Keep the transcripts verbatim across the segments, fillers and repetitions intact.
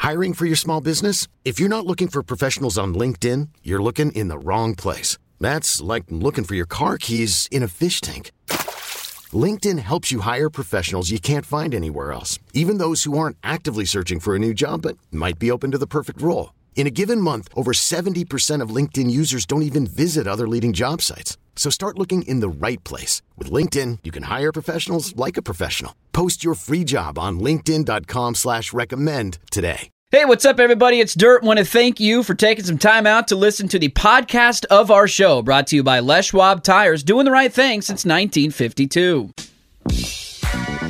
Hiring for your small business? If you're not looking for professionals on LinkedIn, you're looking in the wrong place. That's like looking for your car keys in a fish tank. LinkedIn helps you hire professionals you can't find anywhere else, even those who aren't actively searching for a new job but might be open to the perfect role. In a given month, over seventy percent of LinkedIn users don't even visit other leading job sites. So start looking in the right place. With LinkedIn, you can hire professionals like a professional. Post your free job on linkedin.com slash recommend today. Hey, what's up, everybody? It's Dirt. Want to thank you for taking some time out to listen to the podcast of our show, brought to you by Les Schwab Tires, doing the right thing since nineteen fifty-two. Is,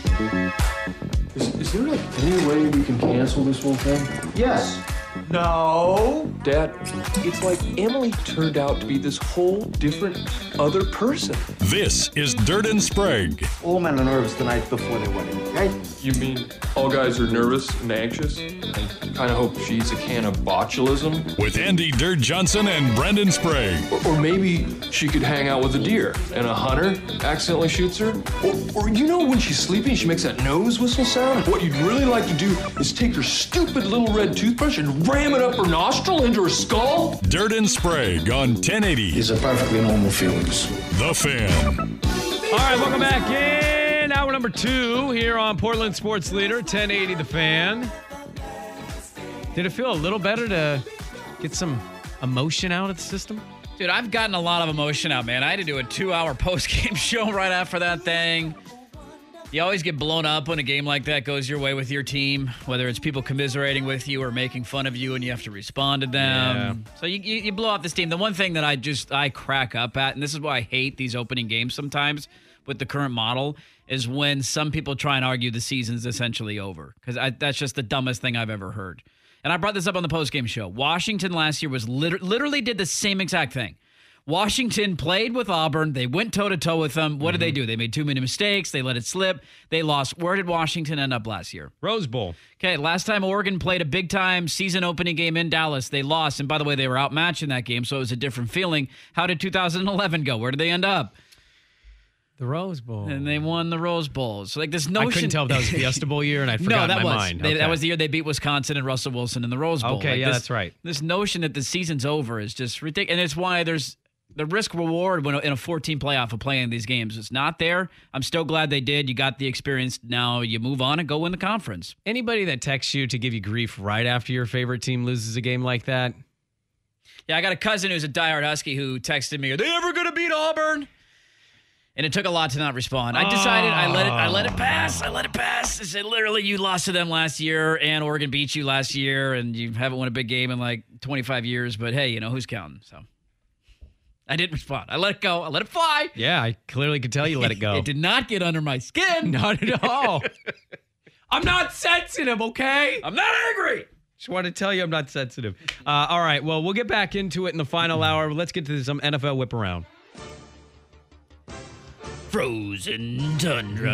is there like any way we can cancel this whole thing? Yes. No. Dad, it's like Emily turned out to be this whole different other person. This is Dirt and Sprague. All men are nervous the night before their wedding, okay? You mean all guys are nervous and anxious and kind of hope she's a can of botulism? With Andy Dirt Johnson and Brendan Sprague. Or, or maybe she could hang out with a deer and a hunter accidentally shoots her? Or, or you know when she's sleeping she makes that nose whistle sound? What you'd really like to do is take your stupid little red toothbrush and ram it up her nostril into her skull? Dirt and Sprague on ten eighty. These are perfectly normal feelings. The Fan. All right, welcome back in. Hour number two here on Portland Sports Leader, ten eighty The Fan. Did it feel a little better to get some emotion out of the system? Dude, I've gotten a lot of emotion out, man. I had to do a two-hour post-game show right after that thing. You always get blown up when a game like that goes your way with your team, whether it's people commiserating with you or making fun of you and you have to respond to them. Yeah. So you, you you blow up this team. The one thing that I just, I crack up at, and this is why I hate these opening games sometimes with the current model, is when some people try and argue the season's essentially over. Because that's just the dumbest thing I've ever heard. And I brought this up on the postgame show. Washington last year was lit- literally did the same exact thing. Washington played with Auburn. They went toe-to-toe with them. What mm-hmm. did they do? They made too many mistakes. They let it slip. They lost. Where did Washington end up last year? Rose Bowl. Okay, last time Oregon played a big-time season-opening game in Dallas, they lost. And by the way, they were outmatched in that game, so it was a different feeling. How did two thousand eleven go? Where did they end up? The Rose Bowl. And they won the Rose Bowl. So like this notion. I couldn't tell if that was Fiesta Bowl year, and I forgot no, that in my was. mind. They, okay. That was the year they beat Wisconsin and Russell Wilson in the Rose Bowl. Okay, like yeah, this, that's right. This notion that the season's over is just ridiculous. And it's why there's the risk reward when in a fourteen playoff of playing these games. It's not there. I'm still glad they did. You got the experience. Now you move on and go win the conference. Anybody that texts you to give you grief right after your favorite team loses a game like that? Yeah, I got a cousin who's a diehard Husky who texted me, "Are they ever going to beat Auburn?" And it took a lot to not respond. I decided I let it I let it pass. I let it pass. I said, literally, you lost to them last year, and Oregon beat you last year, and you haven't won a big game in like twenty-five years. But hey, you know, who's counting? So I didn't respond. I let it go. I let it fly. Yeah, I clearly could tell you let it go. It did not get under my skin. Not at all. I'm not sensitive, okay? I'm not angry. Just want to tell you I'm not sensitive. Uh, all right, well, we'll get back into it in the final hour. Let's get to some N F L whip around. Frozen tundra.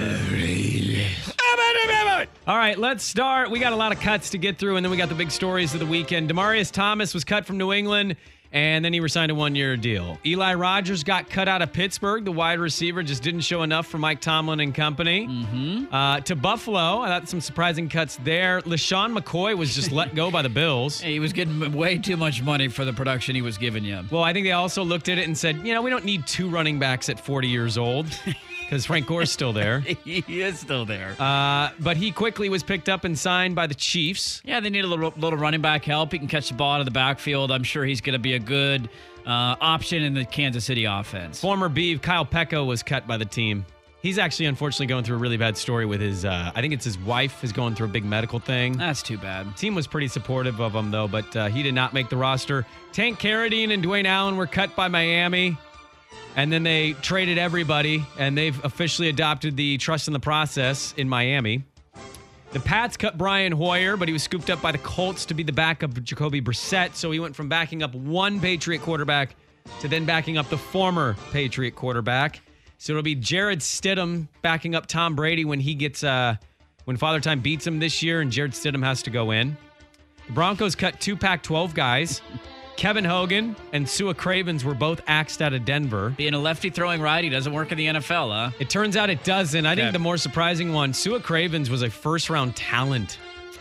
All right, let's start. We got a lot of cuts to get through, and then we got the big stories of the weekend. Demaryius Thomas was cut from New England, and then he resigned a one-year deal. Eli Rogers got cut out of Pittsburgh. The wide receiver just didn't show enough for Mike Tomlin and company. Mm-hmm. Uh, to Buffalo, I thought some surprising cuts there. LaShawn McCoy was just let go by the Bills. He was getting way too much money for the production he was giving you. Well, I think they also looked at it and said, you know, we don't need two running backs at forty years old. Because Frank Gore's still there. He is still there. Uh, but he quickly was picked up and signed by the Chiefs. Yeah, they need a little, little running back help. He can catch the ball out of the backfield. I'm sure he's going to be a good uh, option in the Kansas City offense. Former Beav, Kyle Pecco, was cut by the team. He's actually, unfortunately, going through a really bad story with his, uh, I think it's his wife is going through a big medical thing. That's too bad. Team was pretty supportive of him, though, but uh, he did not make the roster. Tank Carradine and Dwayne Allen were cut by Miami. And then they traded everybody, and they've officially adopted the trust in the process in Miami. The Pats cut Brian Hoyer, but he was scooped up by the Colts to be the backup of Jacoby Brissett. So he went from backing up one Patriot quarterback to then backing up the former Patriot quarterback. So it'll be Jared Stidham backing up Tom Brady when he gets, uh, when Father Time beats him this year, and Jared Stidham has to go in. The Broncos cut two Pac twelve guys. Kevin Hogan and Sua Cravens were both axed out of Denver. Being a lefty throwing righty doesn't work in the N F L, huh? It turns out it doesn't. I think Okay. the more surprising one, Sua Cravens was a first-round talent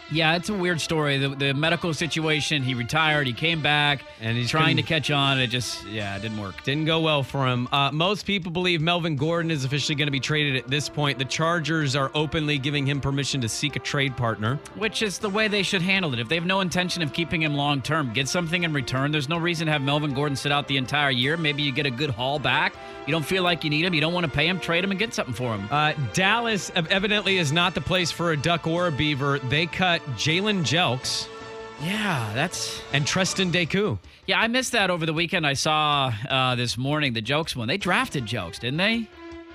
Yeah, it's a weird story. The, the medical situation, he retired, he came back, And he's trying been- to catch on. It just, yeah, it didn't work. Didn't go well for him. Uh, most people believe Melvin Gordon is officially going to be traded at this point. The Chargers are openly giving him permission to seek a trade partner. Which is the way they should handle it. If they have no intention of keeping him long term, get something in return. There's no reason to have Melvin Gordon sit out the entire year. Maybe you get a good haul back. You don't feel like you need him. You don't want to pay him. Trade him and get something for him. Uh, Dallas evidently is not the place for a Duck or a Beaver. They cut Jalen Jelks Yeah, that's. and Tristan Deku. Yeah, I missed that over the weekend. I saw uh, this morning the Jokes one. They drafted Jokes, didn't they?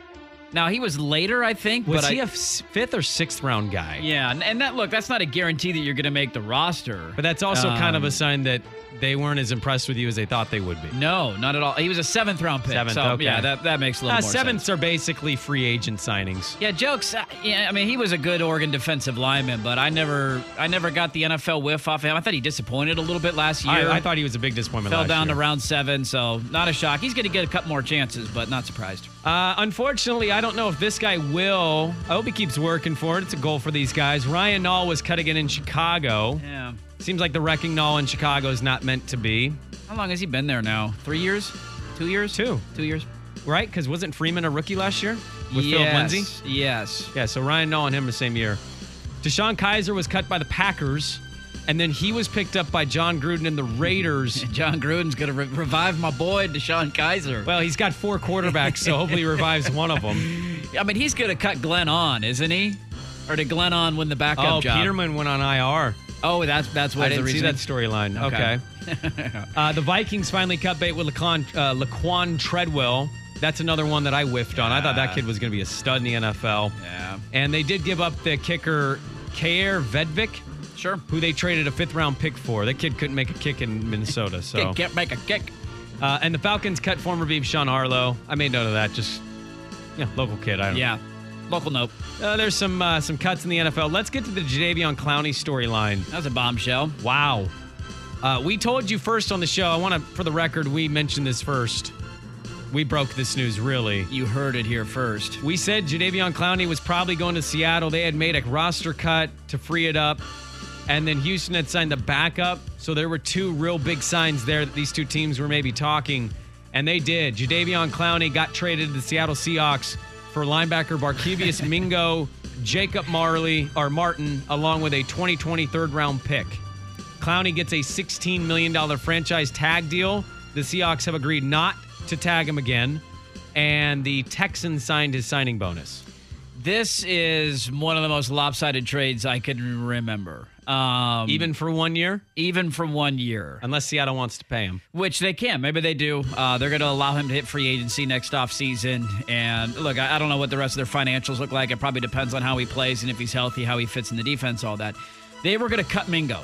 Now, he was later, I think. Was but he I, a f- fifth or sixth round guy? Yeah, and, and that look, that's not a guarantee that you're going to make the roster. But that's also kind of Um, a sign that they weren't as impressed with you as they thought they would be. No, not at all. He was a seventh round pick. Seventh, so, okay. yeah, that, that makes a little Uh, more sevenths sense. are basically free agent signings. Yeah, Jokes. Uh, yeah, I mean, he was a good Oregon defensive lineman, but I never, I never got the N F L whiff off him. I thought he disappointed a little bit last year. I, I thought he was a big disappointment fell last down year. to round seven, so not a shock. He's going to get a couple more chances, but not surprised. Uh, unfortunately, I don't know if this guy will. I hope he keeps working for it. It's a goal for these guys. Ryan Nall was cut again in Chicago. Yeah. Seems like the wrecking Nall in Chicago is not meant to be. How long has he been there now? Three years? Two years? Two. Two years. Right? Because wasn't Freeman a rookie last year with yes. Philip Lindsay? Yes. Yeah, so Ryan Nall and him the same year. Deshaun Kaiser was cut by the Packers, and then he was picked up by John Gruden and the Raiders. John Gruden's going to re- revive my boy, Deshaun Kaiser. Well, he's got four quarterbacks, so hopefully he revives one of them. I mean, he's going to cut Glenn on, isn't he? Or did Glenn on win the backup Oh, job? Peterman went on I R. Oh, that's that's what I the didn't see reason. that storyline. Okay. Okay. uh, the Vikings finally cut bait with Laquan, uh, Laquan Treadwell. That's another one that I whiffed on. I thought that kid was going to be a stud in the N F L. Yeah. And they did give up the kicker, Kair Vedvik, Sure. who they traded a fifth round pick for. That kid couldn't make a kick in Minnesota. So, Kick, can't make a kick. uh, and the Falcons cut former Beef Sean Harlow. I made note of that. Just yeah, local kid. I don't Yeah. Local note. know. Uh, there's some uh, some cuts in the N F L. Let's get to the Jadeveon Clowney storyline. That was a bombshell. Wow. Uh, we told you first on the show. I want to, for the record, we mentioned this first. We broke this news, really. You heard it here first. We said Jadeveon Clowney was probably going to Seattle. They had made a roster cut to free it up. And then Houston had signed the backup. So there were two real big signs there that these two teams were maybe talking. And they did. Jadeveon Clowney got traded to the Seattle Seahawks for linebacker Barkevius Mingo, Jacob Marley, or Martin, along with a twenty twenty third round pick. Clowney gets a sixteen million dollars franchise tag deal. The Seahawks have agreed not to tag him again, and the Texans signed his signing bonus. This is one of the most lopsided trades I can remember. Um, Even for one year? even for one year, Unless Seattle wants to pay him. which they can. Maybe they do. Uh, they're going to allow him to hit free agency next offseason. And look, I, I don't know what the rest of their financials look like. It probably depends on how he plays and if he's healthy, how he fits in the defense, all that. They were going to cut Mingo.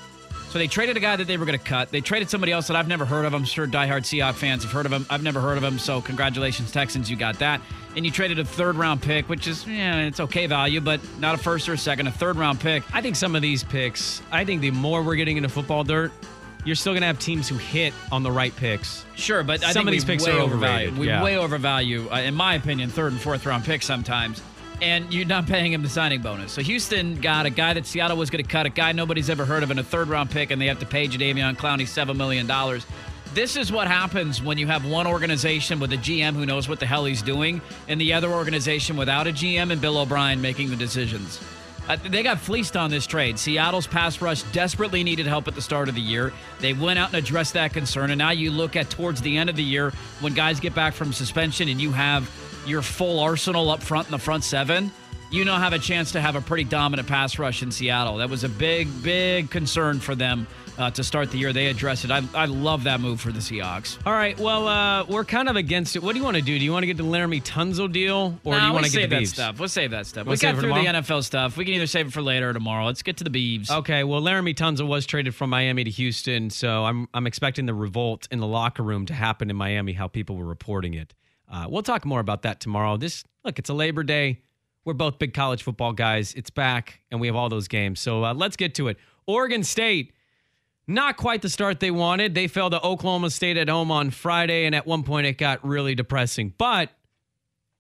So they traded a guy that they were going to cut. They traded somebody else that I've never heard of. I'm sure diehard Seahawks fans have heard of him. I've never heard of him, so congratulations, Texans, you got that. And you traded a third-round pick, which is, yeah, it's okay value, but not a first or a second, a third-round pick. I think some of these picks, I think the more we're getting into football dirt, you're still going to have teams who hit on the right picks. Sure, but I Some think of these we picks way are overvalue. overrated, We yeah. way overvalue, uh, in my opinion, third and fourth-round picks sometimes. And you're not paying him the signing bonus. So Houston got a guy that Seattle was going to cut, a guy nobody's ever heard of, in a third-round pick, and they have to pay Jadeveon Clowney seven million dollars. This is what happens when you have one organization with a G M who knows what the hell he's doing, and the other organization without a G M and Bill O'Brien making the decisions. Uh, they got fleeced on this trade. Seattle's pass rush desperately needed help at the start of the year. They went out and addressed that concern, and now you look at towards the end of the year when guys get back from suspension and you have your full arsenal up front in the front seven, you now have a chance to have a pretty dominant pass rush in Seattle. That was a big, big concern for them uh, to start the year. They addressed it. I, I love that move for the Seahawks. All right, well, uh, we're kind of against it. What do you want to do? Do you want to get the Laramie Tunzel deal, or Nah, do you want let's to get save the that Beavs? stuff. We'll save that stuff. We'll we save got it through tomorrow? the N F L stuff. We can either save it for later or tomorrow. Let's get to the Beavs. Okay, well, Laramie Tunzel was traded from Miami to Houston, so I'm I'm expecting the revolt in the locker room to happen in Miami, how people were reporting it. Uh, we'll talk more about that tomorrow. This look, it's a Labor Day. We're both big college football guys. It's back, and we have all those games. So uh, let's get to it. Oregon State, not quite the start they wanted. They fell to Oklahoma State at home on Friday, and at one point it got really depressing. But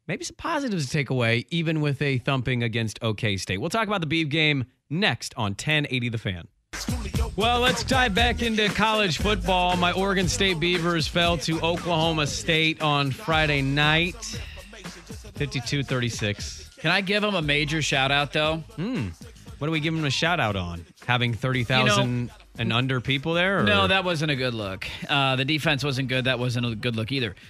maybe some positives to take away, even with a thumping against OK State. We'll talk about the Beav game next on ten eighty The Fan. Well, let's dive back into college football. My Oregon State Beavers fell to Oklahoma State on Friday night, fifty-two thirty-six. Can I give them a major shout out, though? Hmm. What do we give them a shout out on? Having thirty thousand you know, and under people there? Or? No, that wasn't a good look. Uh, the defense wasn't good. That wasn't a good look either.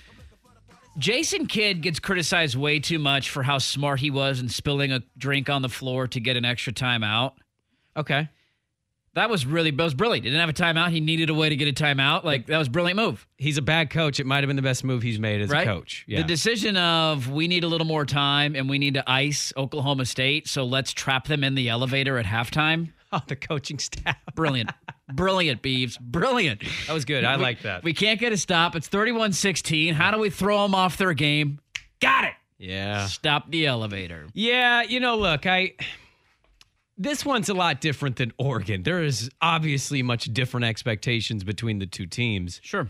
Jason Kidd gets criticized way too much for how smart he was in spilling a drink on the floor to get an extra timeout. Okay. That was really that was brilliant. He didn't have a timeout. He needed a way to get a timeout. Like, that was a brilliant move. He's a bad coach. It might have been the best move he's made as right? a coach. Yeah. The decision of we need a little more time and we need to ice Oklahoma State, so let's trap them in the elevator at halftime. Oh, the coaching staff. Brilliant. Brilliant, Beavs. Brilliant. That was good. I we, like that. We can't get a stop. It's thirty-one sixteen. How do we throw them off their game? Got it. Yeah. Stop the elevator. Yeah, you know, look, I... This one's a lot different than Oregon. There is obviously much different expectations between the two teams. Sure.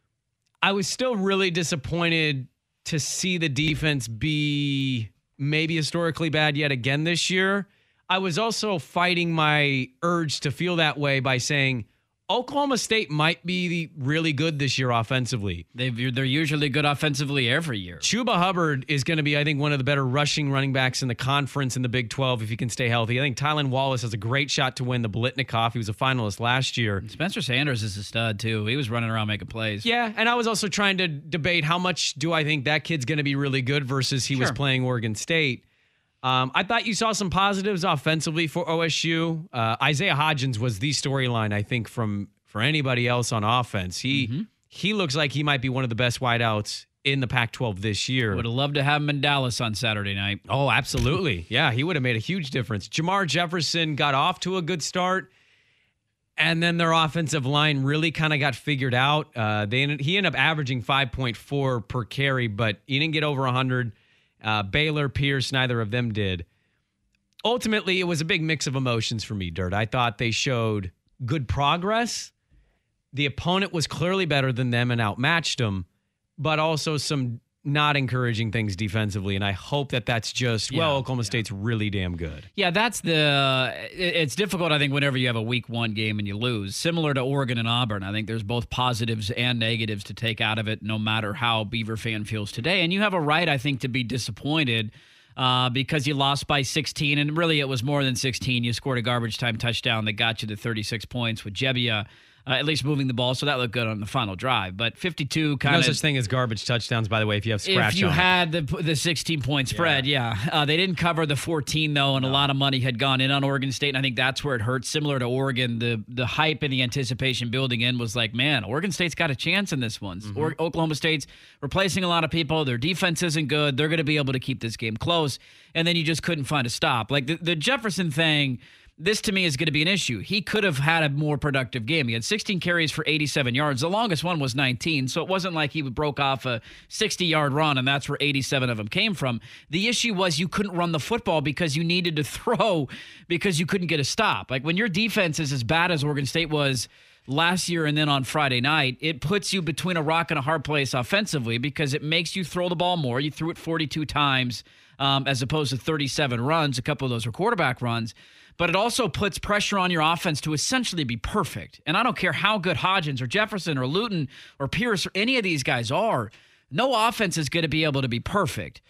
I was still really disappointed to see the defense be maybe historically bad yet again this year. I was also fighting my urge to feel that way by saying Oklahoma State might be really good this year offensively. They've, they're usually good offensively every year. Chuba Hubbard is going to be, I think, one of the better rushing running backs in the conference in the Big twelve if he can stay healthy. I think Tylan Wallace has a great shot to win the Blitnikoff. He was a finalist last year. Spencer Sanders is a stud, too. He was running around making plays. Yeah, and I was also trying to debate how much do I think that kid's going to be really good versus he sure. was playing Oregon State. Um, I thought you saw some positives offensively for O S U. Uh, Isaiah Hodgins was the storyline, I think, from for anybody else on offense. He mm-hmm. he looks like he might be one of the best wideouts in the Pac twelve this year. Would have loved to have him in Dallas on Saturday night. Oh, absolutely. Yeah, he would have made a huge difference. Jamar Jefferson got off to a good start, and then their offensive line really kind of got figured out. Uh, they ended, he ended up averaging five point four per carry, but he didn't get over one hundred. Uh, Baylor, Pierce, neither of them did. Ultimately, it was a big mix of emotions for me, Dirt. I thought they showed good progress. The opponent was clearly better than them and outmatched them, but also some not encouraging things defensively. And I hope that that's just, yeah, well, Oklahoma yeah. State's really damn good. Yeah, that's the, it's difficult, I think, whenever you have a week one game and you lose. Similar to Oregon and Auburn, I think there's both positives and negatives to take out of it, no matter how Beaver fan feels today. And you have a right, I think, to be disappointed uh, because you lost by sixteen. And really, it was more than sixteen. You scored a garbage time touchdown that got you to thirty-six points with Jebbia. Uh, at least moving the ball, so that looked good on the final drive. But fifty-two kind of... No such thing as garbage touchdowns, by the way, if you have scratch If you on had the the sixteen-point spread, yeah. yeah. Uh, they didn't cover the fourteen, though, and no. a lot of money had gone in on Oregon State, and I think that's where it hurts. Similar to Oregon, the the hype and the anticipation building in was like, man, Oregon State's got a chance in this one. Mm-hmm. Or, Oklahoma State's replacing a lot of people. Their defense isn't good. They're going to be able to keep this game close, and then you just couldn't find a stop. Like, the, the Jefferson thing... This, to me, is going to be an issue. He could have had a more productive game. He had sixteen carries for eighty-seven yards. The longest one was nineteen, so it wasn't like he broke off a sixty-yard run, and that's where eighty-seven of them came from. The issue was you couldn't run the football because you needed to throw because you couldn't get a stop. Like, when your defense is as bad as Oregon State was last year and then on Friday night, it puts you between a rock and a hard place offensively because it makes you throw the ball more. You threw it forty-two times um, as opposed to thirty-seven runs. A couple of those were quarterback runs. But it also puts pressure on your offense to essentially be perfect. And I don't care how good Hodgins or Jefferson or Luton or Pierce or any of these guys are, no offense is going to be able to be perfect.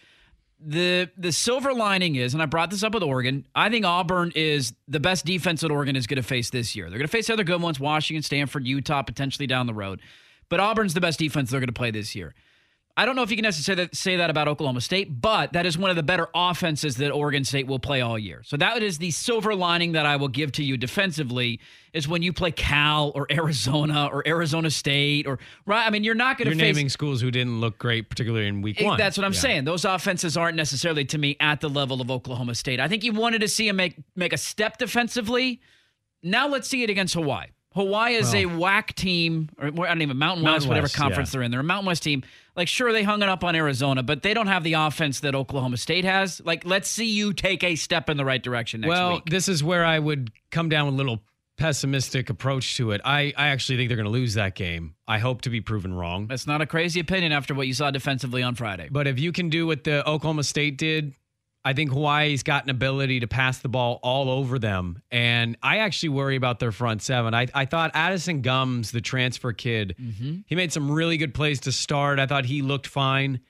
The the silver lining is, and I brought this up with Oregon, I think Auburn is the best defense that Oregon is going to face this year. They're going to face other good ones, Washington, Stanford, Utah, potentially down the road. But Auburn's the best defense they're going to play this year. I don't know if you can necessarily say that about Oklahoma State, but that is one of the better offenses that Oregon State will play all year. So that is the silver lining that I will give to you defensively is when you play Cal or Arizona or Arizona State or right. I mean, you're not going to You're face naming schools who didn't look great, particularly in week one. That's what I'm yeah. saying. Those offenses aren't necessarily to me at the level of Oklahoma State. I think you wanted to see them make make a step defensively. Now let's see it against Hawaii. Hawaii is well, a W A C team, or I don't even Mountain West, Mountain whatever West, conference yeah. they're in. They're a Mountain West team. Like, sure, they hung it up on Arizona, but they don't have the offense that Oklahoma State has. Like, let's see you take a step in the right direction next well, week. Well, this is where I would come down with a little pessimistic approach to it. I, I actually think they're going to lose that game. I hope to be proven wrong. That's not a crazy opinion after what you saw defensively on Friday. But if you can do what the Oklahoma State did, I think Hawaii's got an ability to pass the ball all over them. And I actually worry about their front seven. I, I thought Addison Gums, the transfer kid, mm-hmm. he made some really good plays to start. I thought he looked fine.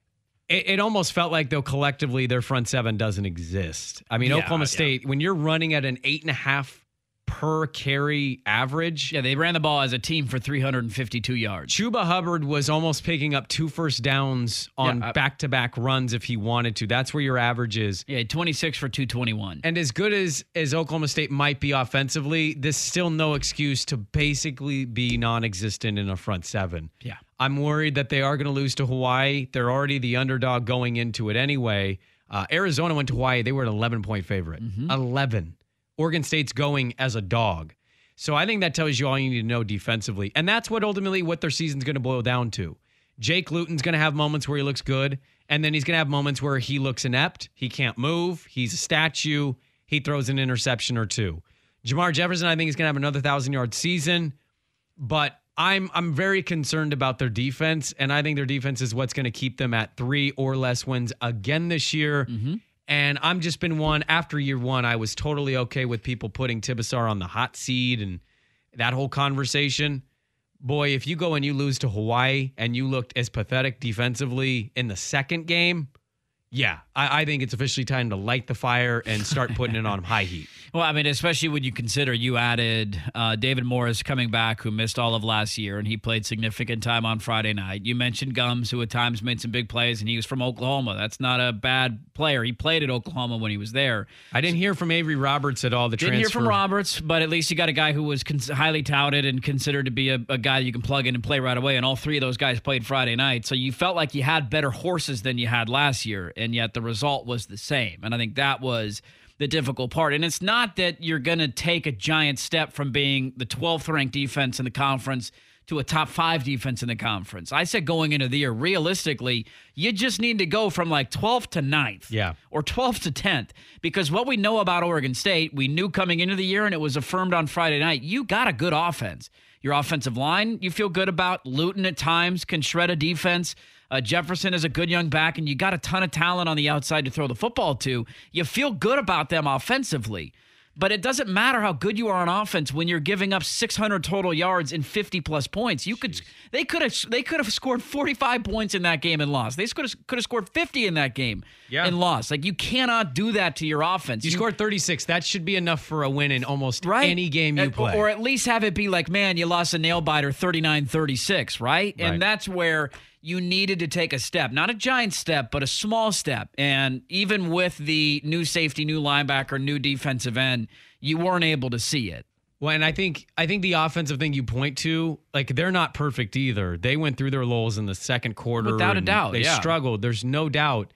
It, it almost felt like, though, collectively, their front seven doesn't exist. I mean, yeah, Oklahoma State, yeah. when you're running at an eight and a half per carry average. Yeah, they ran the ball as a team for three hundred fifty-two yards. Chuba Hubbard was almost picking up two first downs on yeah, I, back-to-back runs if he wanted to. That's where your average is. Yeah, twenty-six for two twenty-one. And as good as, as Oklahoma State might be offensively, there's still no excuse to basically be non-existent in a front seven. Yeah. I'm worried that they are going to lose to Hawaii. They're already the underdog going into it anyway. Uh, Arizona went to Hawaii. They were an eleven-point favorite. Mm-hmm. eleven. Oregon State's going as a dog. So I think that tells you all you need to know defensively. And that's what ultimately what their season's going to boil down to. Jake Luton's going to have moments where he looks good, and then he's going to have moments where he looks inept. He can't move. He's a statue. He throws an interception or two. Jamar Jefferson, I think, is going to have another one thousand-yard season. But I'm I'm very concerned about their defense, and I think their defense is what's going to keep them at three or less wins again this year. Mm-hmm. And I'm just been one, after year one, I was totally okay with people putting Tibesar on the hot seat and that whole conversation. Boy, if you go and you lose to Hawaii and you looked as pathetic defensively in the second game, yeah, I, I think it's officially time to light the fire and start putting it on high heat. Well, I mean, especially when you consider you added uh, David Morris coming back, who missed all of last year, and he played significant time on Friday night. You mentioned Gums, who at times made some big plays, and he was from Oklahoma. That's not a bad player. He played at Oklahoma when he was there. I didn't hear from Avery Roberts at all. The Didn't transfer. hear from Roberts, but at least you got a guy who was cons- highly touted and considered to be a, a guy you can plug in and play right away, and all three of those guys played Friday night. So you felt like you had better horses than you had last year, and yet the result was the same. And I think that was the difficult part. And it's not that you're going to take a giant step from being the twelfth ranked defense in the conference to a top five defense in the conference. I said going into the year, realistically, you just need to go from like twelfth to ninth. Yeah. Or twelfth to tenth. Because what we know about Oregon State, we knew coming into the year, and it was affirmed on Friday night, you got a good offense. Your offensive line, you feel good about. Luton at times can shred a defense. Uh, Jefferson is a good young back, and you got a ton of talent on the outside to throw the football to. You feel good about them offensively. But it doesn't matter how good you are on offense when you're giving up six hundred total yards and fifty plus points. You could, Jeez. they could have, they could have scored forty-five points in that game and lost. They could have, could have scored fifty in that game yeah. and lost. Like, you cannot do that to your offense. You, you scored thirty-six. That should be enough for a win in almost right? any game you at, play. Or at least have it be like, man, you lost a nail biter, thirty-nine thirty-six, right? right? And that's where you needed to take a step, not a giant step, but a small step. And even with the new safety, new linebacker, new defensive end, you weren't able to see it. Well, and I think I think the offensive thing you point to, like, they're not perfect either. They went through their lulls in the second quarter. Without a doubt, They yeah. struggled. There's no doubt.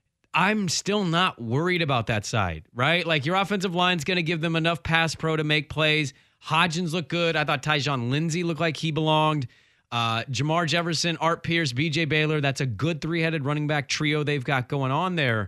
I'm still not worried about that side, right? Like, your offensive line's going to give them enough pass pro to make plays. Hodgins looked good. I thought Tyjon Lindsey looked like he belonged. Uh, Jamar Jefferson, Art Pierce, B J Baylor. That's a good three-headed running back trio they've got going on there.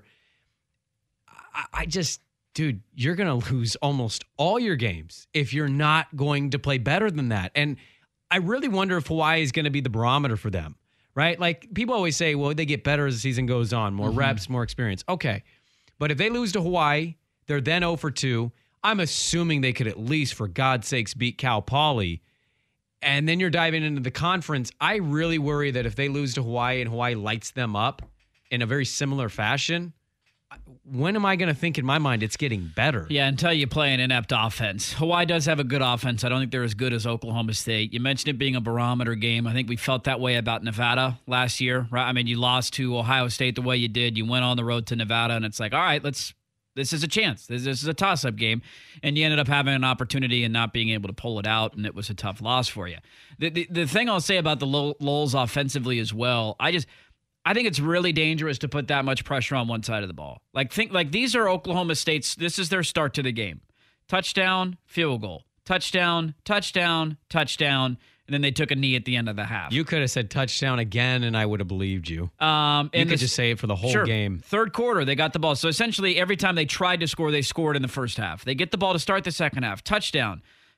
I, I just... Dude, you're going to lose almost all your games if you're not going to play better than that. And I really wonder if Hawaii is going to be the barometer for them, right? Like, people always say, well, they get better as the season goes on, more mm-hmm. reps, more experience. Okay. But if they lose to Hawaii, they're then oh for two. I'm assuming they could at least, for God's sakes, beat Cal Poly. And then you're diving into the conference. I really worry that if they lose to Hawaii and Hawaii lights them up in a very similar fashion, when am I going to think in my mind it's getting better? Yeah, until you play an inept offense. Hawaii does have a good offense. I don't think they're as good as Oklahoma State. You mentioned it being a barometer game. I think we felt that way about Nevada last year, right? I mean, you lost to Ohio State the way you did. You went on the road to Nevada, and it's like, all right, let's. This is a chance. This, this is a toss-up game. And you ended up having an opportunity and not being able to pull it out, and it was a tough loss for you. The the, the thing I'll say about the Lulls offensively as well, I just – I think it's really dangerous to put that much pressure on one side of the ball. Like, think like these are Oklahoma State's, this is their start to the game. Touchdown, field goal. Touchdown, touchdown, touchdown. And then they took a knee at the end of the half. You could have said touchdown again, and I would have believed you. Um, you and could this, just say it for the whole sure, game. Third quarter, they got the ball. So essentially, every time they tried to score, they scored in the first half. They get the ball to start the second half. Touchdown.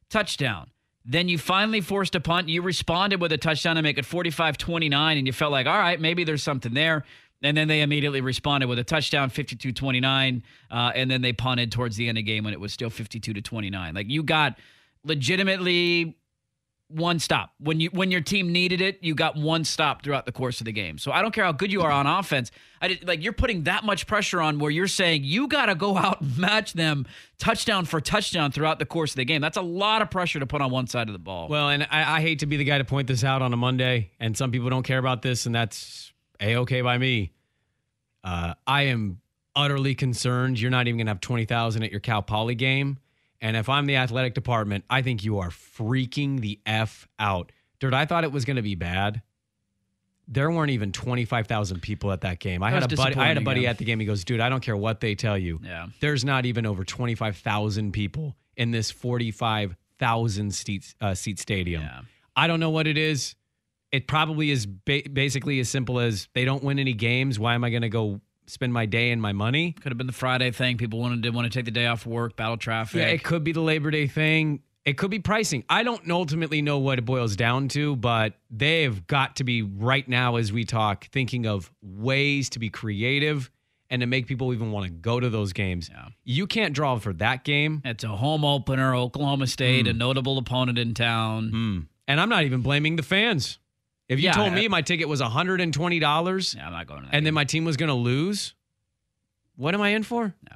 touchdown. Then you finally forced a punt. You responded with a touchdown to make it forty-five twenty-nine, and you felt like, all right, maybe there's something there. And then they immediately responded with a touchdown, fifty-two twenty-nine, uh, and then they punted towards the end of the game when it was still fifty-two to twenty-nine. Like, you got legitimately one stop. When you when your team needed it, you got one stop throughout the course of the game. So I don't care how good you are on offense. I did, like you're putting that much pressure on where you're saying you got to go out and match them touchdown for touchdown throughout the course of the game. That's a lot of pressure to put on one side of the ball. Well, and I, I hate to be the guy to point this out on a Monday, and some people don't care about this, and that's A-okay by me. Uh, I am utterly concerned you're not even going to have twenty thousand at your Cal Poly game. And if I'm the athletic department, I think you are freaking the F out. Dude, I thought it was going to be bad. There weren't even twenty-five thousand people at that game. I had a buddy, I had a buddy at the game. He goes, dude, I don't care what they tell you. Yeah. There's not even over twenty-five thousand people in this forty-five thousand seat, uh, seat stadium. Yeah. I don't know what it is. It probably is ba- basically as simple as they don't win any games. Why am I going to go spend my day and my money? Could have been the Friday thing. People wanted to want to take the day off work, battle traffic. Yeah, it could be the Labor Day thing. It could be pricing. I don't ultimately know what it boils down to, but they've got to be right now as we talk thinking of ways to be creative and to make people even want to go to those games. Yeah. You can't draw for that game. It's a home opener, Oklahoma State, mm. a notable opponent in town. Mm. And I'm not even blaming the fans. If you yeah, told I, me my ticket was one hundred twenty dollars yeah, I'm not going to that and game. then my team was going to lose, what am I in for? No.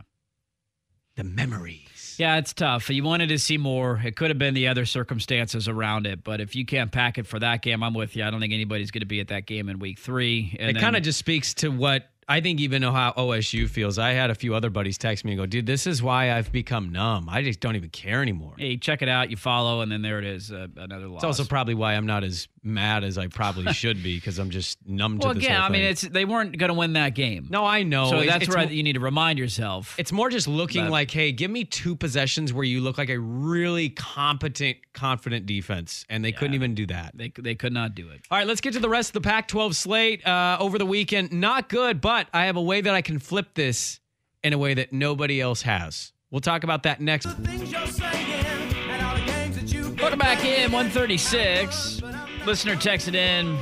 The memories. Yeah, it's tough. You wanted to see more. It could have been the other circumstances around it, but if you can't pack it for that game, I'm with you. I don't think anybody's going to be at that game in week three. And it kind of just speaks to what I think even know how O S U feels. I had a few other buddies text me and go, dude, this is why I've become numb. I just don't even care anymore. Hey, check it out. You follow, and then there it is, uh, another loss. It's also probably why I'm not as mad as I probably should be because I'm just numb to well, this again, whole I thing. mean, it's they weren't going to win that game. No, I know. So It's- that's it's where mo- you need to remind yourself. It's more just looking But- like, hey, give me two possessions where you look like a really competent, confident defense, and they couldn't even do that. They they could not do it. All right, let's get to the rest of the Pac twelve slate uh, over the weekend. Not good, but I have a way that I can flip this in a way that nobody else has. We'll talk about that next. Welcome back in, one thirty-six. Listener texted in.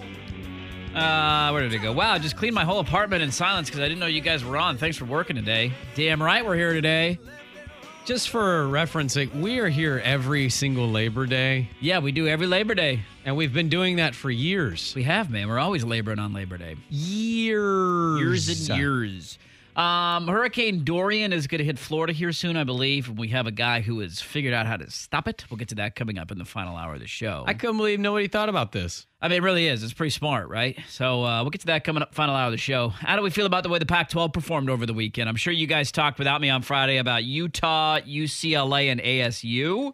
Uh, where did it go? Wow, I just cleaned my whole apartment in silence because I didn't know you guys were on. Thanks for working today. Damn right we're here today. Just for reference sake, we are here every single Labor Day, Yeah, we do every Labor Day. and we've been doing that for years. We have, man. We're always laboring on Labor Day. Years. Years and years. Um, Hurricane Dorian is going to hit Florida here soon, I believe. And we have a guy who has figured out how to stop it. We'll get to that coming up in the final hour of the show. I couldn't believe nobody thought about this. I mean, it really is. It's pretty smart, right? So uh, we'll get to that coming up, final hour of the show. How do we feel about the way the Pac twelve performed over the weekend? I'm sure you guys talked without me on Friday about Utah, U C L A, and A S U.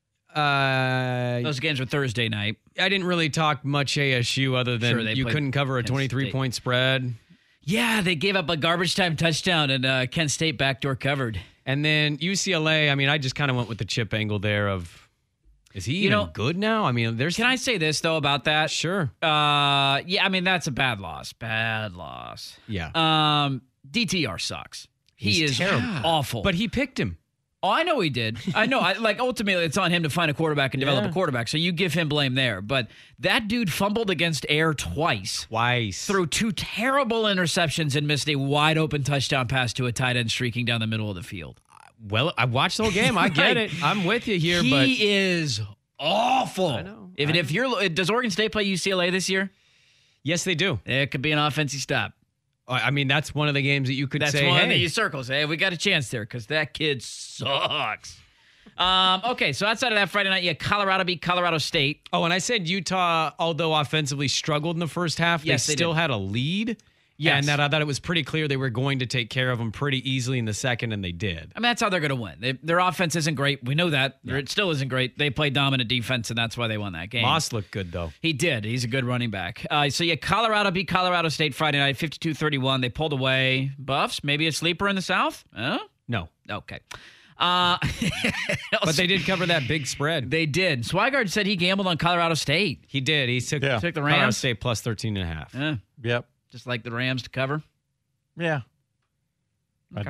Uh, Those games were Thursday night. I didn't really talk much A S U other than Sure, they you played couldn't cover a Penn twenty-three State. point spread. Yeah, they gave up a garbage time touchdown, and uh, Kent State backdoor covered. And then U C L A, I mean, I just kind of went with the chip angle there of, is he You even know, good now? I mean, there's... Can I say this, though, about that? Sure. Uh, yeah, I mean, that's a bad loss. Bad loss. Yeah. Um, D T R sucks. He He's is terrible. awful. But he picked him. Oh, I know he did. I know. I, like, ultimately, it's on him to find a quarterback and develop Yeah. a quarterback. So you give him blame there. But that dude fumbled against air twice. Twice. Threw two terrible interceptions and missed a wide open touchdown pass to a tight end streaking down the middle of the field. Well, I watched the whole game. I get Like, it. I'm with you here, he but... is awful. I know. If, I if you're, does Oregon State play U C L A this year? Yes, they do. It could be an offensive stop. I I mean, that's one of the games that you could That's say, one hey, that you circle. Say, hey, we got a chance there because that kid sucks. Um, okay, so outside of that Friday night, yeah, Colorado beat Colorado State. Oh, and I said Utah, although offensively struggled in the first half, Yes, they they still did. had a lead. Yes. And that I thought it was pretty clear they were going to take care of them pretty easily in the second, and they did. I mean, that's how they're going to win. They, their offense isn't great. We know that. It still isn't great. They play dominant defense, and that's why they won that game. Moss looked good, though. He did. He's a good running back. Uh, so, yeah, Colorado beat Colorado State Friday night, fifty-two thirty-one. They pulled away. Buffs, maybe a sleeper in the South? Huh? No. Okay. Uh, But they did cover that big spread. They did. Swigard said he gambled on Colorado State. He did. He took, Yeah. Took the Colorado Rams. State plus thirteen and a half. Eh, Yep. just like the Rams to cover. Yeah. I Okay. did.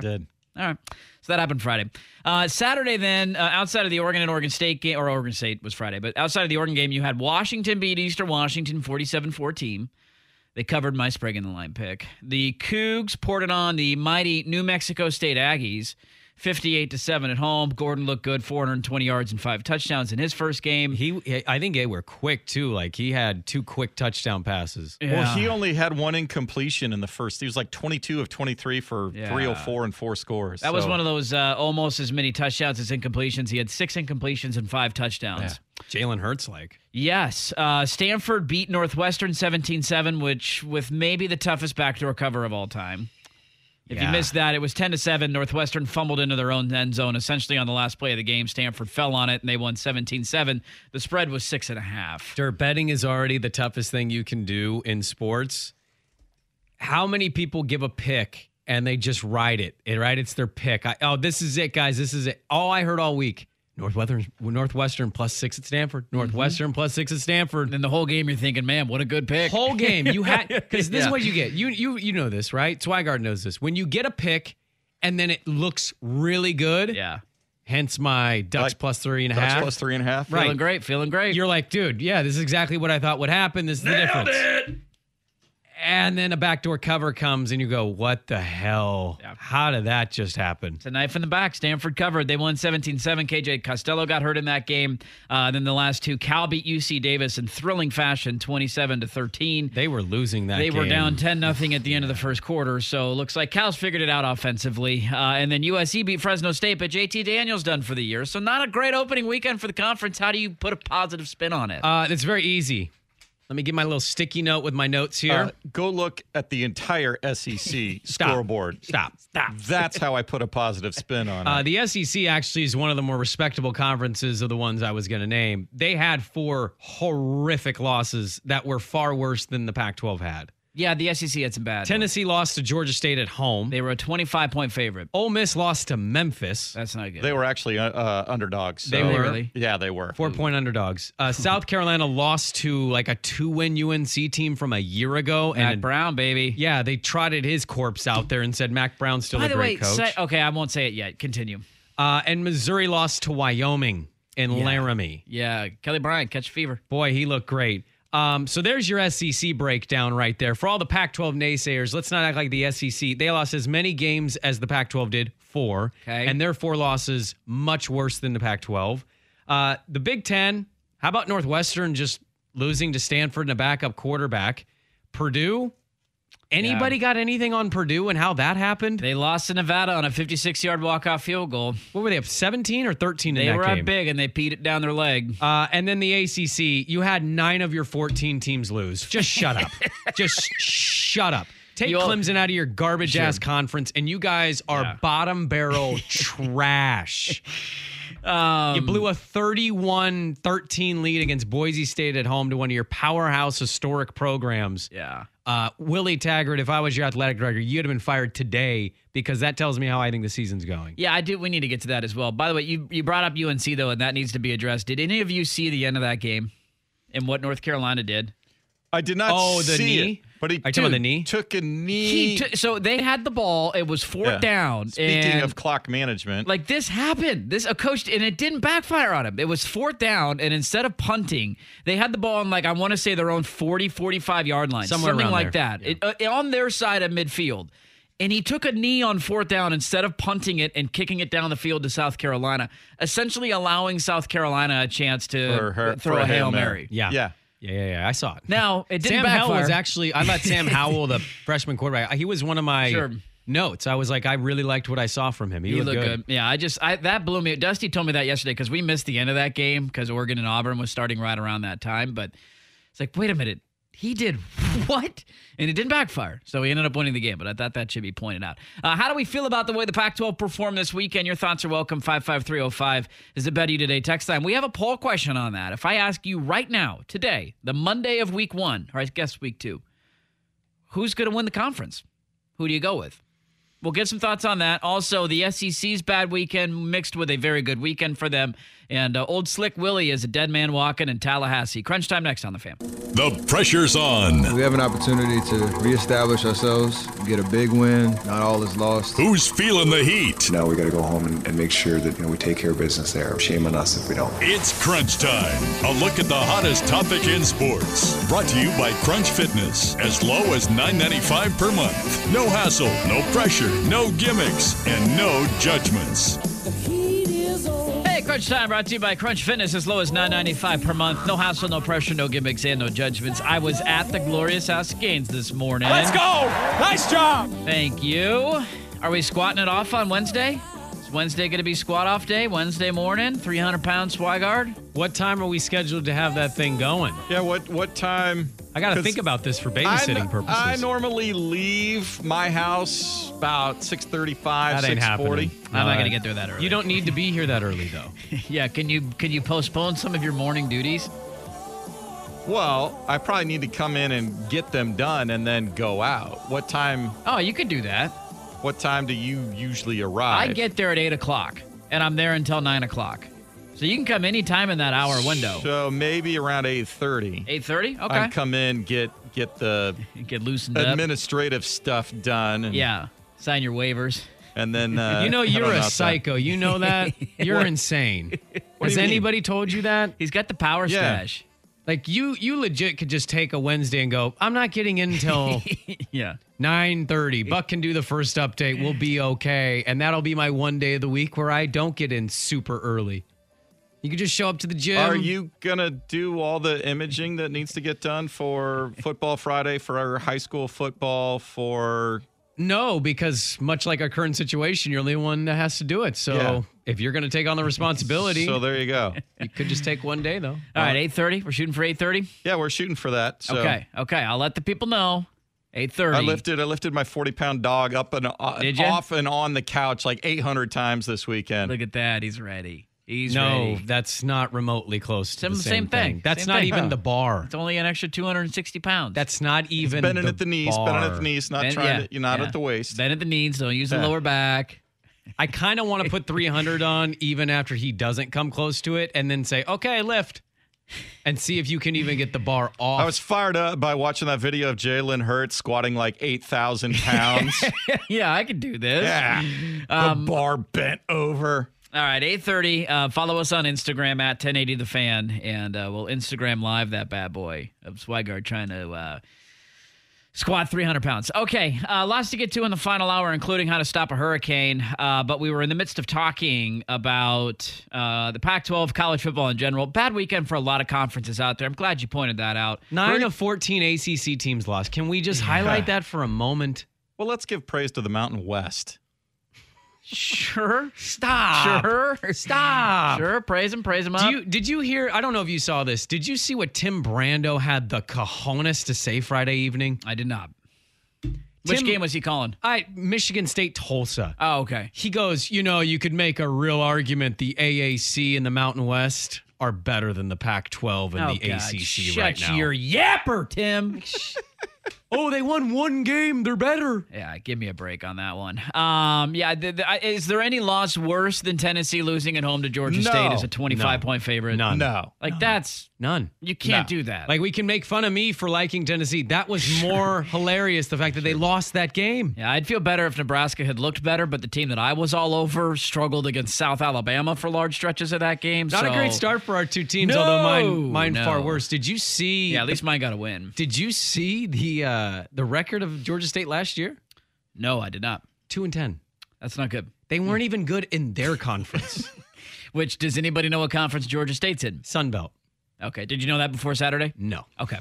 All right. So that happened Friday. Uh, Saturday, then, uh, outside of the Oregon and Oregon State game, or Oregon State was Friday, but outside of the Oregon game, you had Washington beat Eastern Washington forty-seven fourteen. They covered my Sprague in the line pick. The Cougs poured it on the mighty New Mexico State Aggies, fifty-eight to seven at home. Gordon looked good, four hundred twenty yards and five touchdowns in his first game. He, I think they were quick too. Like he had two quick touchdown passes. Yeah. Well, he only had one incompletion in the first. He was like twenty-two of twenty-three for Yeah. three oh four and four scores. That so. was one of those uh, almost as many touchdowns as incompletions. He had six incompletions and five touchdowns. Jalen Hurts like. Yes. Uh, Stanford beat Northwestern seventeen seven, which with maybe the toughest backdoor cover of all time. If Yeah. you missed that, it was ten to seven. Northwestern fumbled into their own end zone essentially on the last play of the game. Stanford fell on it, and they won seventeen seven. The spread was six and a half. Dirt betting is already the toughest thing you can do in sports. How many people give a pick and they just ride it? It right? It's their pick. I, oh, this is it, guys. This is it. All I heard all week. Northwestern, Northwestern plus six at Stanford. Northwestern mm-hmm. plus six at Stanford. And the whole game, you're thinking, man, what a good pick. Whole game, you had because this Yeah. is what you get. You you you know this, right? Swigard knows this. When you get a pick and then it looks really good. Yeah. Hence my Ducks Like plus three and a Ducks half. plus three and a half. Right. Feeling great, feeling great. You're like, dude, yeah, this is exactly what I thought would happen. This is the difference. It. And then a backdoor cover comes and you go, what the hell? Yeah. How did that just happen? It's a knife in the back. Stanford covered. They won seventeen seven. K J Costello got hurt in that game. Uh, then the last two, Cal beat U C Davis in thrilling fashion, twenty-seven to thirteen. They were losing that They game. were down ten nothing at the end of the first quarter, so looks like Cal's figured it out offensively. Uh, and then U S C beat Fresno State, but J T Daniels done for the year. So not a great opening weekend for the conference. How do you put a positive spin on it? Uh, it's very easy. Let me get my little sticky note with my notes here. Uh, go look at the entire S E C Stop. scoreboard. Stop. Stop. That's how I put a positive spin on Uh, it. the S E C actually is one of the more respectable conferences of the ones I was going to name. They had four horrific losses that were far worse than the Pac twelve had. yeah, the S E C had some bad. Tennessee lost to Georgia State at home. They were a twenty-five point favorite. Ole Miss lost to Memphis. That's not good. They were actually uh, uh, underdogs. So. They were? Really? Yeah, they were. Four-point underdogs. Uh, South Carolina lost to like a two-win U N C team from a year ago. Mac and Brown, baby. Yeah, they trotted his corpse out there and said Mac Brown's still By a the great way, coach. say, okay, I won't say it yet. Continue. Uh, and Missouri lost to Wyoming in Yeah. Laramie. Yeah, Kelly Bryant, catch fever. Boy, he looked great. Um, so there's your S E C breakdown right there. For all the Pac twelve naysayers, let's not act like the S E C. They lost as many games as the Pac twelve did, four. Okay. And their four losses much worse than the Pac twelve. Uh, the Big Ten, how about Northwestern just losing to Stanford and a backup quarterback? Purdue, anybody got anything on Purdue and how that happened? They lost to Nevada on a fifty-six yard walk-off field goal. What were they up, seventeen or thirteen in They that were game? up big, and they peed it down their leg. Uh, and then the A C C, you had nine of your fourteen teams lose. Just shut up. Just shut up. Take You all- Clemson out of your garbage Sure. ass conference, and you guys are Yeah. bottom barrel trash. Um, You blew a thirty-one thirteen lead against Boise State at home to one of your powerhouse historic programs. Yeah. Uh, Willie Taggart, if I was your athletic director, you'd have been fired today because that tells me how I think the season's going. Yeah, I do. We need to get to that as well. By the way, you, you brought up U N C, though, and that needs to be addressed. Did any of you see the end of that game and what North Carolina did? I did not Oh, the see knee? it, but he, Are you talking about dude, the knee? took a knee. He took, so they had the ball. It was fourth Yeah. down. Speaking and of clock management, like this happened. This a coach, and it didn't backfire on him. It was fourth down, and instead of punting, they had the ball on, like, I want to say their own forty, forty-five yard line. Somewhere something around like there. that. It, uh, on their side of midfield. And he took a knee on fourth down instead of punting it and kicking it down the field to South Carolina, essentially allowing South Carolina a chance to For her- throw for a a Hail Hail Mary. Mary. Yeah. yeah. Yeah, yeah, yeah. I saw it. Now, it didn't Sam backfire. Howell was actually, I thought Sam Howell, the freshman quarterback, he was one of my Sure. notes. I was like, I really liked what I saw from him. He, He looked, looked good. good. Yeah, I just I that blew me. Dusty told me that yesterday because we missed the end of that game because Oregon and Auburn was starting right around that time. But it's like, wait a minute, he did what? And it didn't backfire. So he ended up winning the game. But I thought that should be pointed out. Uh, how do we feel about the way the Pac twelve performed this weekend? Your thoughts are welcome. five five three oh five is the Bet You Today text line. We have a poll question on that. If I ask you right now, today, the Monday of week one, or I guess week two, who's going to win the conference? Who do you go with? We'll get some thoughts on that. Also, the S E C's bad weekend mixed with a very good weekend for them. And uh, Old Slick Willie is a dead man walking in Tallahassee. Crunch time next on the Fan. The pressure's on. We have an opportunity to reestablish ourselves, get a big win. Not all is lost. Who's feeling the heat? Now we got to go home and, and make sure that you know we take care of business there. Shame on us if we don't. It's Crunch Time. A look at the hottest topic in sports. Brought to you by Crunch Fitness. As low as nine ninety-five per month. No hassle, no pressure, no gimmicks, and no judgments. Hey, Crunch Time brought to you by Crunch Fitness, as low as nine ninety-five per month. No hassle, no pressure, no gimmicks, and no judgments. I was at the Glorious House of Gaines this morning. Let's go! Nice job! Thank you. Are we squatting it off on Wednesday? Is Wednesday going to be squat off day? Wednesday morning, three hundred pound Swigard? What time are we scheduled to have that thing going? Yeah, what what time? I got to 'Cause think about this for I, babysitting n- purposes. I normally leave my house about six thirty-five, That ain't six forty. happening. I'm not Uh, going to get there that early. You don't need to be here that early, though. Yeah, can you can you postpone some of your morning duties? Well, I probably need to come in and get them done and then go out. What time? Oh, you could do that. What time do you usually arrive? I get there at eight o'clock, and I'm there until nine o'clock. So you can come anytime in that hour window. So maybe around eight thirty. eight thirty? Okay. I come in, get get the Get loosened up. administrative stuff done. And, Yeah. Sign your waivers. And then uh, You know I don't you're a know if that- psycho. You know that? You're insane. What Has do you mean? anybody told you that? He's got the power Yeah. stash. Like you you legit could just take a Wednesday and go, I'm not getting in until Yeah. nine thirty. Buck can do the first update. We'll be okay. And that'll be my one day of the week where I don't get in super early. You could just show up to the gym. Are you gonna do all the imaging that needs to get done for Football Friday, for our high school football, for No, because much like our current situation, you're the only one that has to do it. So Yeah. if you're going to take on the responsibility, So there you go. you could just take one day, though. All right, eight thirty. We're shooting for eight thirty? Yeah, we're shooting for that. So Okay. Okay. I'll let the people know. eight thirty. I lifted I lifted my forty pound dog up and uh, Did ya? off and on the couch like eight hundred times this weekend. Look at that. He's ready. He's no, ready. that's not remotely close to Same- the same, same thing. That's Same not thing. even Huh. the bar. It's only an extra two hundred sixty pounds. That's not even bending the at the knees, bar. bending at the knees, not Bend- trying yeah, to you're not yeah. at the waist. Bend at the knees. Don't use the Yeah. lower back. I kind of want to put three hundred on even after he doesn't come close to it and then say, okay, lift. And see if you can even get the bar off. I was fired up by watching that video of Jalen Hurts squatting like eight thousand pounds. Yeah, I could do this. Yeah. Um, the bar bent over. All right, eight thirty. Uh, follow us on Instagram at ten eighty The Fan, and uh, we'll Instagram live that bad boy of Swigard trying to uh, squat three hundred pounds. Okay, uh, lots to get to in the final hour, including how to stop a hurricane. Uh, but we were in the midst of talking about uh, the Pac twelve, college football in general. Bad weekend for a lot of conferences out there. I'm glad you pointed that out. Nine Very- of fourteen A C C teams lost. Can we just highlight that for a moment? Well, let's give praise to the Mountain West. Sure. Stop. Sure. Stop. Sure. Praise him. Praise him up. Do you, did you hear? I don't know if you saw this. Did you see what Tim Brando had the cojones to say Friday evening? I did not. Which Tim- game was he calling? I Michigan State Tulsa. Oh, okay. He goes, you know, you could make a real argument the A A C and the Mountain West are better than the Pac twelve and Oh, the God. A C C Shut right now. your yapper, Tim. Oh, they won one game. They're better. Yeah, give me a break on that one. Um, yeah, th- th- is there any loss worse than Tennessee losing at home to Georgia No. State as a twenty-five No. point favorite? None. No. Like that's None. you can't No. do that. Like, we can make fun of me for liking Tennessee. That was more hilarious, the fact that they lost that game. yeah, I'd feel better if Nebraska had looked better, but the team that I was all over struggled against South Alabama for large stretches of that game. Not so- a great start for our two teams, No, although mine, mine no. far worse. Did you see? Yeah, at least mine got a win. Did you see the uh, the record of Georgia State last year? No, I did not. Two and ten. That's not good. They weren't even good in their conference. Which does anybody know what conference Georgia State's in? Sun Belt. Okay, did you know that before Saturday? No. Okay.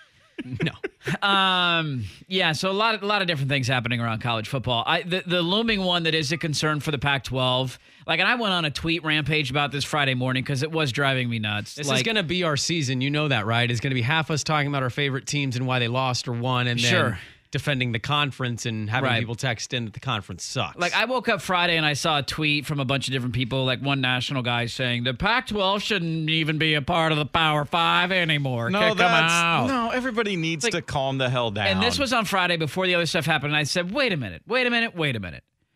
No. Um. Yeah. So a lot, of, a lot of different things happening around college football. I the, the looming one that is a concern for the Pac twelve. Like, and I went on a tweet rampage about this Friday morning because it was driving me nuts. This like, is going to be our season. You know that, right? It's going to be half us talking about our favorite teams and why they lost or won, and then Sure. defending the conference and having Right. people text in that the conference sucks. Like, I woke up Friday and I saw a tweet from a bunch of different people, like one national guy saying the Pac twelve shouldn't even be a part of the Power Five anymore. No, Kick 'em that's out. no. Everybody needs Like- to calm the hell down. And this was on Friday before the other stuff happened. And I said, wait a minute, wait a minute, wait a minute.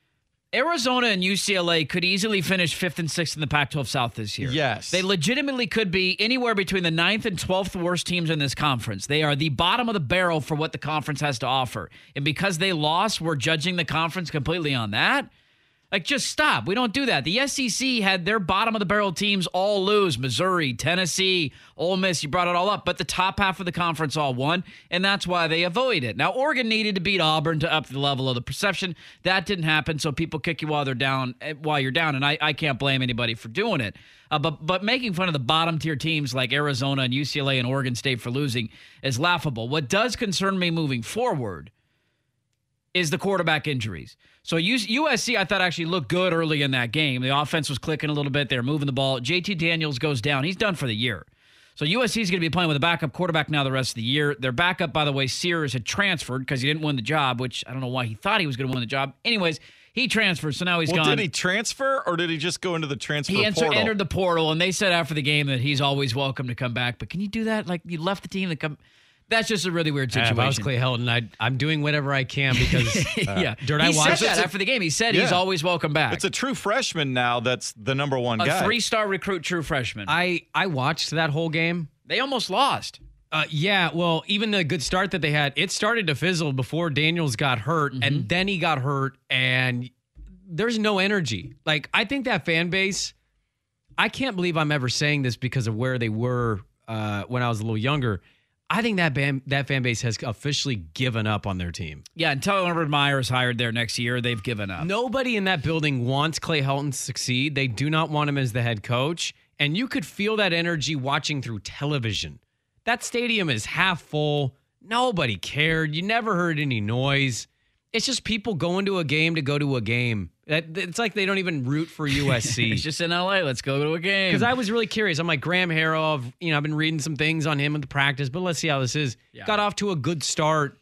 Arizona and U C L A could easily finish fifth and sixth in the Pac twelve South this year. Yes. They legitimately could be anywhere between the ninth and twelfth worst teams in this conference. They are the bottom of the barrel for what the conference has to offer. And because they lost, we're judging the conference completely on that? Like, just stop. We don't do that. The S E C had their bottom of the barrel teams all lose. Missouri, Tennessee, Ole Miss, you brought it all up. But the top half of the conference all won, and that's why they avoid it. Now, Oregon needed to beat Auburn to up the level of the perception. That didn't happen, so people kick you while they're down, while you're down, and I, I can't blame anybody for doing it. Uh, but but making fun of the bottom-tier teams like Arizona and U C L A and Oregon State for losing is laughable. What does concern me moving forward is the quarterback injuries. So U S C, I thought, actually looked good early in that game. The offense was clicking a little bit. They were moving the ball. J T Daniels goes down. He's done for the year. So U S C is going to be playing with a backup quarterback now the rest of the year. Their backup, by the way, Sears, had transferred because he didn't win the job, which I don't know why he thought he was going to win the job. Anyways, he transferred, so now he's well, gone. Did he transfer, or did he just go into the transfer he portal? He entered the portal, and they said after the game that he's always welcome to come back. But can you do that? Like, you left the team to come... That's just a really weird situation. Uh, if I was Clay Helton, I'd, I'm doing whatever I can because uh, yeah. Dirt, he I watched said that a, after the game. He said yeah. he's always welcome back. It's a true freshman now that's the number one a guy. A three-star recruit true freshman. I, I watched that whole game. They almost lost. Uh, yeah, well, even the good start that they had, it started to fizzle before Daniels got hurt, mm-hmm. and then he got hurt, and there's no energy. Like, I think that fan base, I can't believe I'm ever saying this because of where they were uh, when I was a little younger. I think that band, that fan base has officially given up on their team. Yeah, until Urban Meyer is hired there next year, they've given up. Nobody in that building wants Clay Helton to succeed. They do not want him as the head coach. And you could feel that energy watching through television. That stadium is half full. Nobody cared. You never heard any noise. It's just people going to a game to go to a game. It's like they don't even root for U S C. It's just in L A. Let's go to a game. Because I was really curious. I'm like, Graham Harrell, you know, I've been reading some things on him in the practice, but let's see how this is. Yeah. Got off to a good start.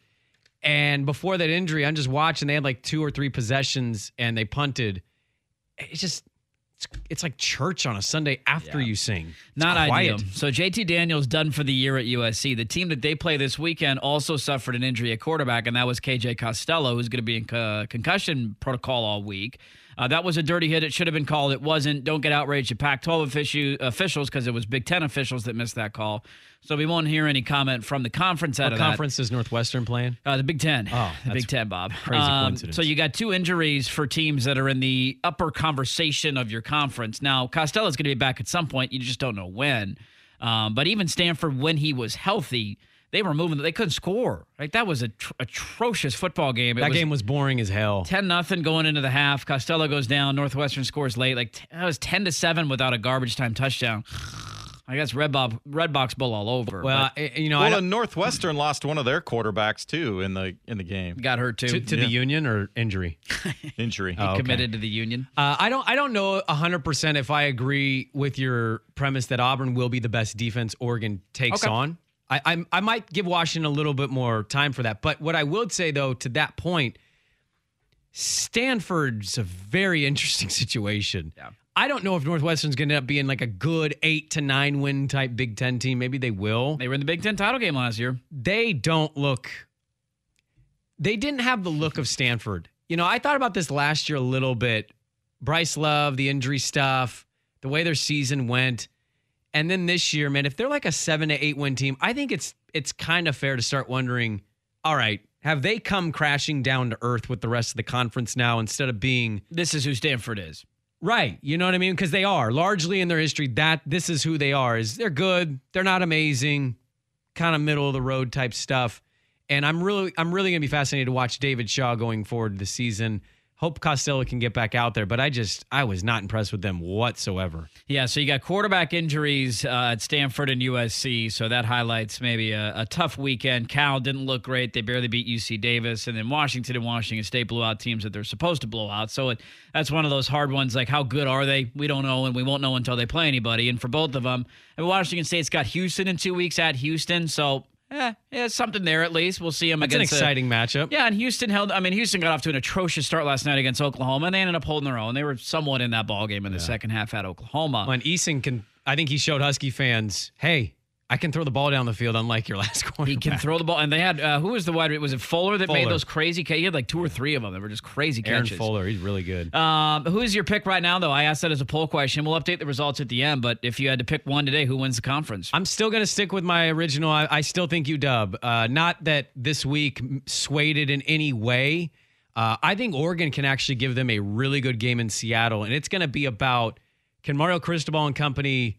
And before that injury, I'm just watching. They had like two or three possessions and they punted. It's just, it's, it's like church on a Sunday after yeah. you sing. It's Not quiet. ideal. So J T Daniels done for the year at U S C. The team that they play this weekend also suffered an injury at quarterback, and that was K J Costello, who's going to be in co- concussion protocol all week. Uh, that was a dirty hit. It should have been called. It wasn't. Don't get outraged at Pac twelve offici- officials because it was Big Ten officials that missed that call. So we won't hear any comment from the conference out what of conference that. is Northwestern playing? Uh, the Big Ten. Oh, the Big Ten, Bob. Crazy um, coincidence. So you got two injuries for teams that are in the upper conversation of your conference. Now, Costello's going to be back at some point. You just don't know when. Um, but even Stanford, when he was healthy, they were moving. They couldn't score. Like, that was an tr- atrocious football game. It that was game was boring as hell. ten nothing going into the half. Costello goes down. Northwestern scores late. Like, t- that was ten to seven without a garbage time touchdown. I guess Red, Bob, Red Box Bowl all over. Well, but, you know, well, and Northwestern lost one of their quarterbacks too in the in the game. Got hurt too. To, to yeah. the Union or injury? Injury. He oh, okay. committed to the Union. Uh, I don't. I don't know a hundred percent if I agree with your premise that Auburn will be the best defense Oregon takes okay. on. I, I I might give Washington a little bit more time for that. But what I would say though, to that point, Stanford's a very interesting situation. Yeah. I don't know if Northwestern's going to end up being like a good eight to nine win type Big Ten team. Maybe they will. They were in the Big Ten title game last year. They don't look. They didn't have the look of Stanford. You know, I thought about this last year a little bit. Bryce Love, the injury stuff, the way their season went. And then this year, man, if they're like a seven to eight win team, I think it's it's kind of fair to start wondering, all right, have they come crashing down to earth with the rest of the conference now instead of being... This is who Stanford is. Right. You know what I mean? Because they are. Largely in their history, that this is who they are. Is they're good. They're not amazing. Kind of middle of the road type stuff. And I'm really I'm really going to be fascinated to watch David Shaw going forward this season. Hope Costello can get back out there, but I just, I was not impressed with them whatsoever. Yeah, so you got quarterback injuries uh, at Stanford and U S C, so that highlights maybe a, a tough weekend. Cal didn't look great. They barely beat U C Davis, and then Washington and Washington State blew out teams that they're supposed to blow out. So it, that's one of those hard ones, like how good are they? We don't know, and we won't know until they play anybody. And for both of them, and Washington State's got Houston in two weeks at Houston, so... Eh, yeah, something there at least. We'll see them That's against an exciting a, matchup. Yeah, and Houston held. I mean, Houston got off to an atrocious start last night against Oklahoma, and they ended up holding their own. They were somewhat in that ball game in the yeah. second half at Oklahoma. When Eason can, I think he showed Husky fans, hey, I can throw the ball down the field, unlike your last quarterback. He can throw the ball. And they had, uh, who was the wide, was it Fuller that Fuller. made those crazy, he had like two or three of them that were just crazy Aaron catches. Fuller, he's really good. Um, who is your pick right now, though? I asked that as a poll question. We'll update the results at the end, but if you had to pick one today, who wins the conference? I'm still going to stick with my original. I, I still think U W. Uh, not that this week swayed it in any way. Uh, I think Oregon can actually give them a really good game in Seattle, and it's going to be about, can Mario Cristobal and company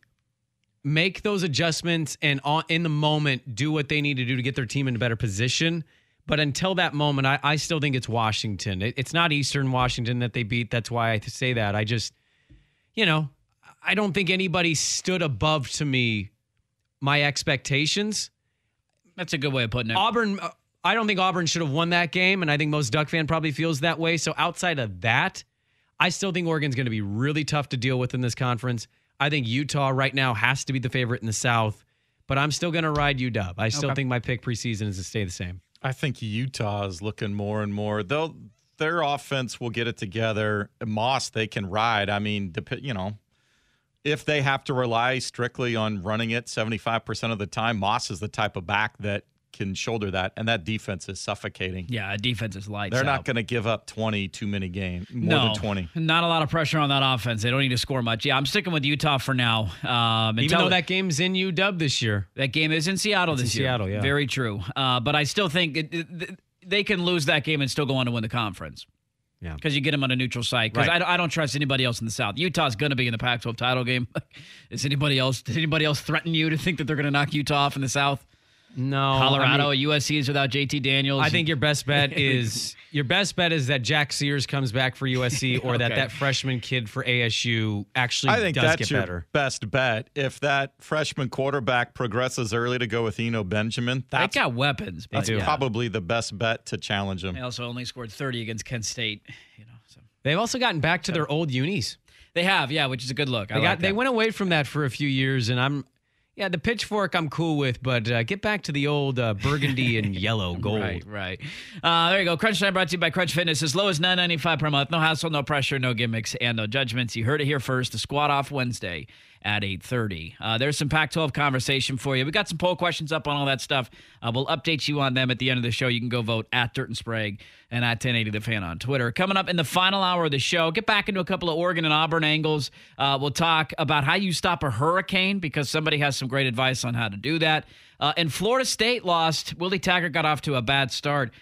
make those adjustments and on, in the moment do what they need to do to get their team in a better position. But until that moment, I, I still think it's Washington. It, it's not Eastern Washington that they beat. That's why I say that. I just, you know, I don't think anybody stood above to me my expectations. That's a good way of putting it. Auburn, I don't think Auburn should have won that game, and I think most Duck fan probably feels that way. So outside of that, I still think Oregon's going to be really tough to deal with in this conference. I think Utah right now has to be the favorite in the South, but I'm still going to ride U W. I still Okay. think my pick preseason is to stay the same. I think Utah is looking more and more. They'll their offense will get it together. Moss, they can ride. I mean, dep- you know, if they have to rely strictly on running it seventy-five percent of the time, Moss is the type of back that can shoulder that, and that defense is suffocating. Yeah, defense is lights They're out. not going to give up twenty too many games, more no, than twenty. Not a lot of pressure on that offense. They don't need to score much. Yeah, I'm sticking with Utah for now. Um, Even until- though that game's in U W this year. That game is in Seattle It's this in year. Seattle, yeah. Very true. Uh, but I still think it, it, they can lose that game and still go on to win the conference. Yeah. Because you get them on a neutral site. Because Right. I, don't- I don't trust anybody else in the South. Utah's going to be in the Pac twelve title game. Is anybody else? Did anybody else threaten you to think that they're going to knock Utah off in the South? No. Colorado, I mean, U S C is without J T Daniels. I think your best bet is your best bet is that Jack Sears comes back for U S C, or that Okay. that freshman kid for A S U actually I think does that's get your better. best bet. If that freshman quarterback progresses early to go with Eno Benjamin, they that's got weapons. But do. yeah. probably the best bet to challenge him. They also only scored thirty against Kent State. You know, so They've also gotten back to their old unis. they have, yeah, which is a good look. I They like got they that. went away from that for a few years, and I'm yeah the pitchfork I'm cool with, but uh, get back to the old uh, burgundy and yellow gold. Right, right. Uh, there you go. Crunch Time brought to you by Crunch Fitness. As low as nine ninety-five per month. No hassle, no pressure, no gimmicks, and no judgments. You heard it here first. The Squad Off Wednesday at eight thirty. Uh, there's some Pac twelve conversation for you. We got some poll questions up on all that stuff. Uh, we'll update you on them at the end of the show. You can go vote at Dirt and Sprague and at ten eighty The Fan on Twitter. Coming up in the final hour of the show, get back into a couple of Oregon and Auburn angles. Uh, we'll talk about how you stop a hurricane, because somebody has some great advice on how to do that. Uh, and Florida State lost. Willie Taggart got off to a bad start.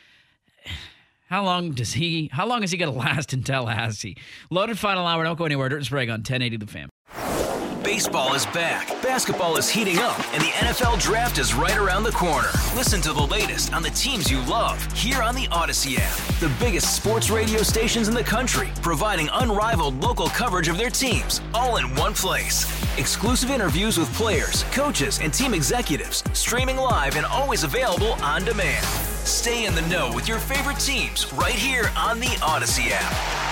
How long does he? How long is he going to last in Tallahassee? Loaded final hour. Don't go anywhere. Dirt and Sprague on ten eighty The Fan. Baseball is back, basketball is heating up, and the N F L Draft is right around the corner. Listen to the latest on the teams you love here on the Odyssey app. The biggest sports radio stations in the country, providing unrivaled local coverage of their teams, all in one place. Exclusive interviews with players, coaches, and team executives, streaming live and always available on demand. Stay in the know with your favorite teams right here on the Odyssey app.